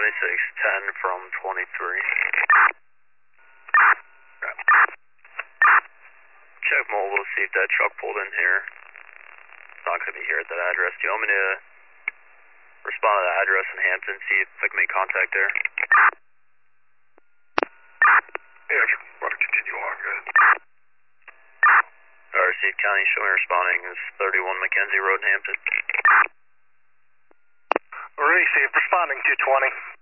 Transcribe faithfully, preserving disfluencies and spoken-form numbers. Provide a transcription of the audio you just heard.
twenty-six ten from twenty-three. Check mobile, see if that truck pulled in here. It's not going to be here at that address. Do you want me to respond to that address in Hampton, see if I can make contact there? Yeah, if you want to continue on, go ahead. Alright, Receipt County, showing responding is thirty-one Mackenzie Road in Hampton. Receive, responding two twenty.